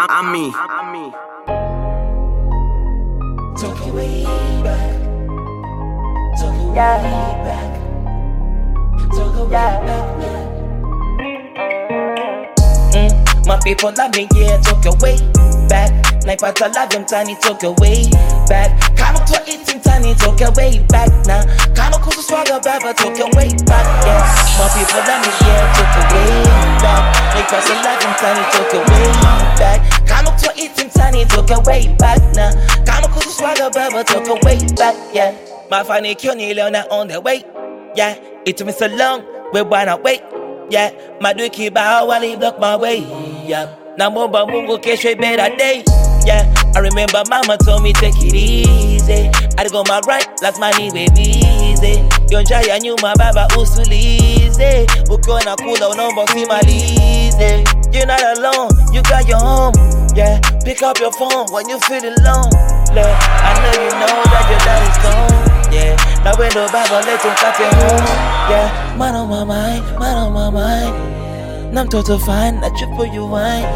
I'm me. Took it way back. Took it way back. Took it way back now. My people love me, yeah, took it way back. Naipata love them tani, took it way back. Kama kwa eating tani, took it way back now. Kama kusu swagger baba, took it way back, yeah. My people love me, yeah, took it way back. Naipata love them tani, took it way back. Kama kwa eating tani, took it way back now. Kama kusu swagger baba, took it way back, yeah. Mafanikio niliona on the way, yeah. It took me so long, we wanna wait, yeah. Madui kibao wali block my way, yeah. Namuomba Mungu kesho better day, yeah. I remember mama told me take it easy. I go my right, last money baby easy. Yonja ya nyuma baba usulize. Ukiona kula unaomba usimalize. You're not alone, you got your home, yeah. Pick up your phone when you feel alone, look. I know you know that your dad is gone, yeah. Now when the baba let him cut your home, yeah. Man on my mind, man on my mind. I'm total fine, I triple you wine.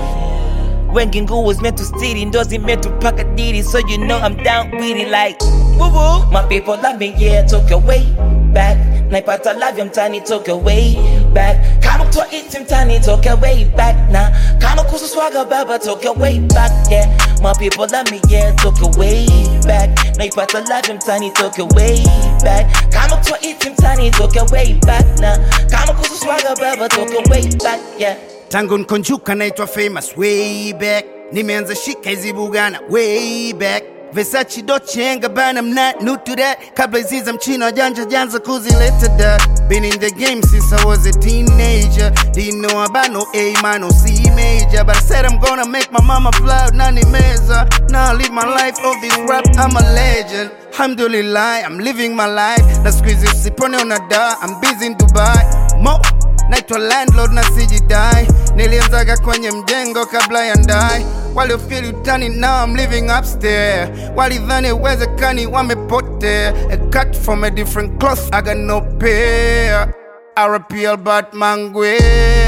When Gingo was meant to steal it, doesn't meant to pack a ditty, so you know I'm down with it like woo woo. My people love me, yeah, took away back. Naipata love him tiny, took away back. Kama to eat him tiny, took away back now. Kama kusu swagger baba, took away back, yeah. My people love me, yeah, took away back. Naipata love him tiny, took away back. Kama to eat him tiny, took away back now. Kama kusu swagger baba, took away back, yeah. Tangu nkonjuka naitwa famous way back. Nimeanza shika hizi bugana way back. Versace Dolce and Gabbana, I'm not new to that. Kabla hizi za mchina janja janza kuzileta da. Been in the game since I was a teenager. Didn't know about no A minor C major, but I said I'm gonna make my mama proud. Nani meza. Now I live my life of this rap, I'm a legend. Alhamdulillah, I'm living my life. Na squeeze sipone unada, I'm busy in Dubai. Mo naitwa landlord na sijidai. Nilianzaga kwenye mjengo kabla ya ndai. Waliofeel utani, now I'm living upstairs. Walidhani uwezekani wamepotea. A cut from a different cloth, I got no pair. RPL but mangwe.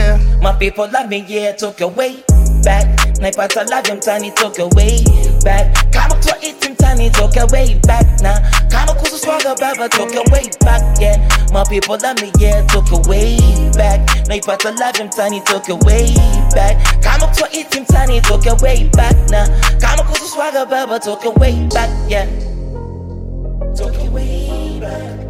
My people love me, yeah, took away back. Naipata love him tiny, took away back. Kama to eat him tiny, took away back now. Kama kusu swagger baba, took away back, yeah. My people love me, yeah, took away back. Naipata love him tiny, took away back. Kama to eat him tiny, took away back now. Kama kusu swagger baba, took away back, yeah. Took away back.